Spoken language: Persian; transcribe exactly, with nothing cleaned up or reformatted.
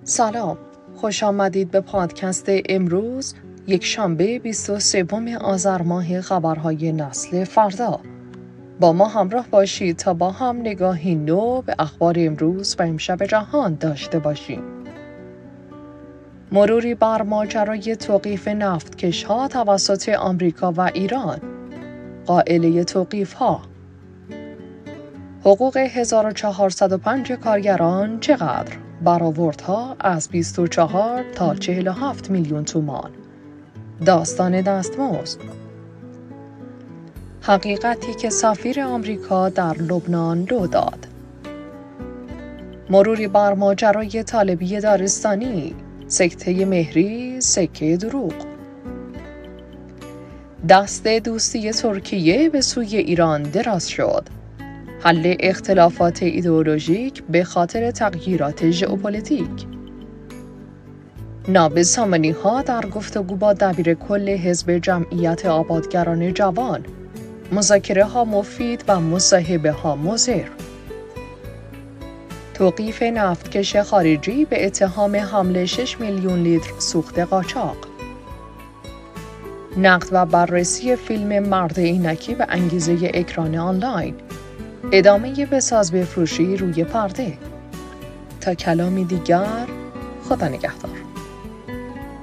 سلام، خوش آمدید به پادکست امروز یک شنبه بیست و سوم آذر ماه خبرهای نسل فردا. با ما همراه باشید تا با هم نگاهی نو به اخبار امروز و امشب جهان داشته باشیم. مروری بر ماجرای توقیف نفتکش‌ها توسط آمریکا و ایران. قائله توقیف‌ها. حقوق هزار و چهارصد و پنج کارگران چقدر؟ برآوردها از بیست و چهار تا چهل و هفت میلیون تومان. داستان دستمزد. حقیقتی که سفیر آمریکا در لبنان لو داد. مروری بر ماجرای طالبی دارستانی. سکته مهری، سکه دروغ. دست دوستی ترکیه به سوی ایران دراز شد. حل اختلافات ایدئولوژیک به خاطر تغییرات ژئوپلیتیک. ناب سامانی‌ها در گفتگو با دبیر کل حزب جمعیت آبادگران جوان. مذاکره ها مفید و مصاحبه ها مضر. توقیف نفتکش خارجی به اتهام حمل شش میلیون لیتر سوخت قاچاق. نقد و بررسی فیلم مرد عینکی به انگیزه اکران آنلاین. ادامه بساز بفروشی روی پرده. تا کلامی دیگر، خدا نگهدار.